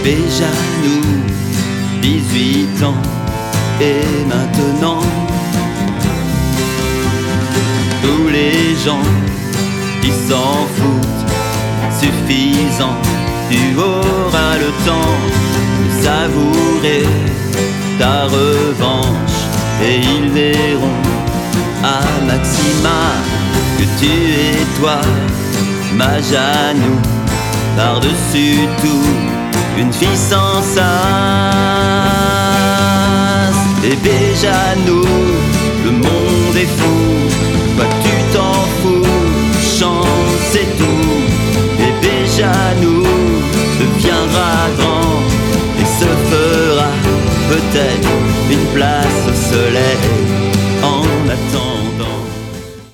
déjà nous, 18 ans, et maintenant tous les gens qui s'en foutent, suffisant, tu auras le temps de savourer ta revanche, et ils verront à Maxima que tu es toi, ma Janou, par-dessus tout, une fille sans sas. Et déjà nous, le monde est fou,